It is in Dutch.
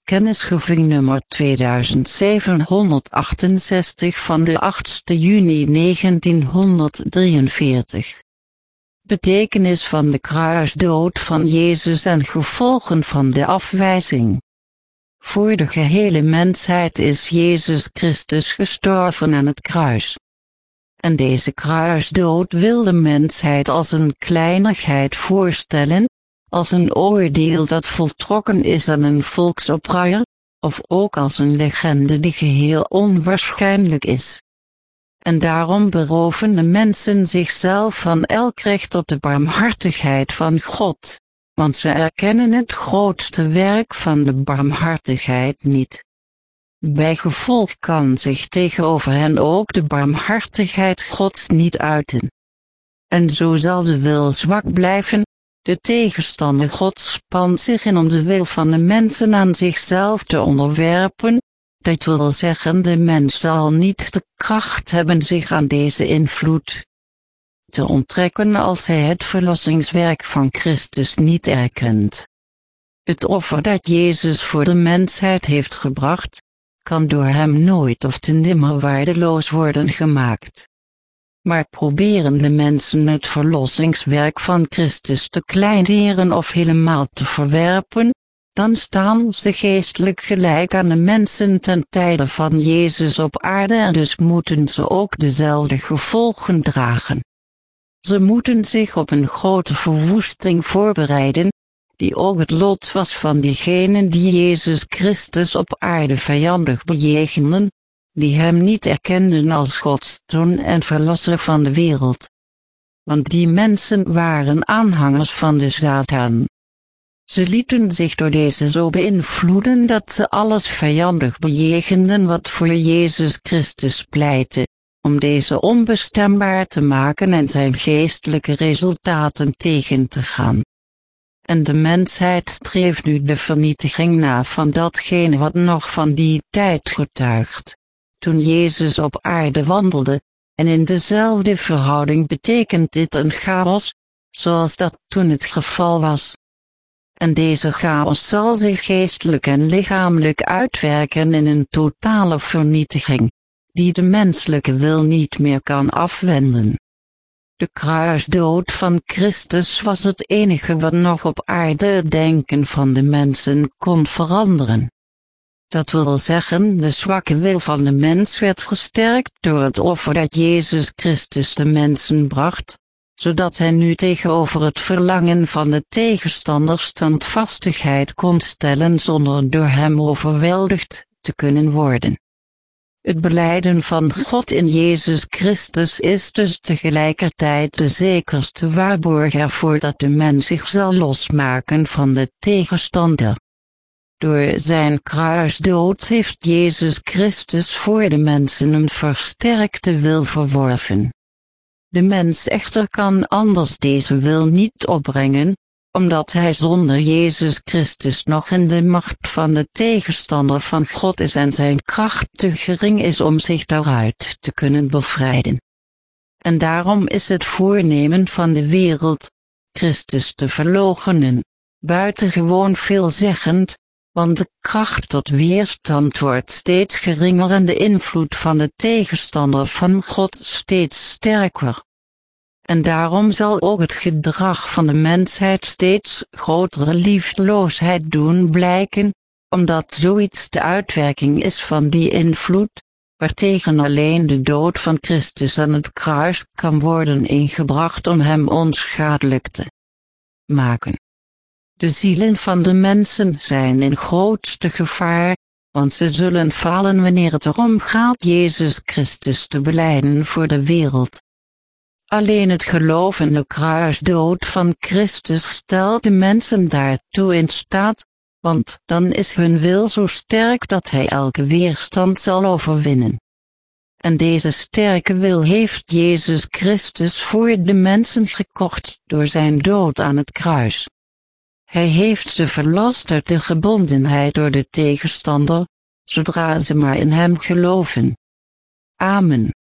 Kennisgeving nummer 2768 van de 8 juni 1943. Betekenis van de kruisdood van Jezus en gevolgen van de afwijzing. Voor de gehele mensheid is Jezus Christus gestorven aan het kruis. En deze kruisdood wil de mensheid als een kleinigheid voorstellen, als een oordeel dat voltrokken is aan een volksoproer, of ook als een legende die geheel onwaarschijnlijk is. En daarom beroven de mensen zichzelf van elk recht op de barmhartigheid van God, want ze erkennen het grootste werk van de barmhartigheid niet. Bijgevolg kan zich tegenover hen ook de barmhartigheid Gods niet uiten. En zo zal de wil zwak blijven, de tegenstander Gods spant zich in om de wil van de mensen aan zichzelf te onderwerpen, dat wil zeggen de mens zal niet de kracht hebben zich aan deze invloed te onttrekken als hij het verlossingswerk van Christus niet erkent. Het offer dat Jezus voor de mensheid heeft gebracht, kan door hem nooit of te nimmer waardeloos worden gemaakt. Maar proberen de mensen het verlossingswerk van Christus te kleineren of helemaal te verwerpen, dan staan ze geestelijk gelijk aan de mensen ten tijde van Jezus op aarde en dus moeten ze ook dezelfde gevolgen dragen. Ze moeten zich op een grote verwoesting voorbereiden, die ook het lot was van diegenen die Jezus Christus op aarde vijandig bejegenden, die hem niet erkenden als Gods Zoon en Verlosser van de wereld. Want die mensen waren aanhangers van de Satan. Ze lieten zich door deze zo beïnvloeden dat ze alles vijandig bejegenden wat voor Jezus Christus pleitte, om deze onbestembaar te maken en zijn geestelijke resultaten tegen te gaan. En de mensheid streeft nu de vernietiging na van datgene wat nog van die tijd getuigt, toen Jezus op aarde wandelde, en in dezelfde verhouding betekent dit een chaos, zoals dat toen het geval was. En deze chaos zal zich geestelijk en lichamelijk uitwerken in een totale vernietiging, die de menselijke wil niet meer kan afwenden. De kruisdood van Christus was het enige wat nog op aarde het denken van de mensen kon veranderen. Dat wil zeggen, de zwakke wil van de mens werd gesterkt door het offer dat Jezus Christus de mensen bracht, zodat hij nu tegenover het verlangen van de tegenstander standvastigheid kon stellen zonder door hem overweldigd te kunnen worden. Het belijden van God in Jezus Christus is dus tegelijkertijd de zekerste waarborg ervoor dat de mens zich zal losmaken van de tegenstander. Door zijn kruisdood heeft Jezus Christus voor de mensen een versterkte wil verworven. De mens echter kan anders deze wil niet opbrengen, omdat hij zonder Jezus Christus nog in de macht van de tegenstander van God is en zijn kracht te gering is om zich daaruit te kunnen bevrijden. En daarom is het voornemen van de wereld, Christus te verloochenen, buitengewoon veelzeggend, want de kracht tot weerstand wordt steeds geringer en de invloed van de tegenstander van God steeds sterker. En daarom zal ook het gedrag van de mensheid steeds grotere liefdeloosheid doen blijken, omdat zoiets de uitwerking is van die invloed, waartegen alleen de dood van Christus aan het kruis kan worden ingebracht om hem onschadelijk te maken. De zielen van de mensen zijn in grootste gevaar, want ze zullen falen wanneer het erom gaat Jezus Christus te belijden voor de wereld. Alleen het geloof in de kruisdood van Christus stelt de mensen daartoe in staat, want dan is hun wil zo sterk dat hij elke weerstand zal overwinnen. En deze sterke wil heeft Jezus Christus voor de mensen gekocht door zijn dood aan het kruis. Hij heeft ze verlost uit de gebondenheid door de tegenstander, zodra ze maar in hem geloven. Amen.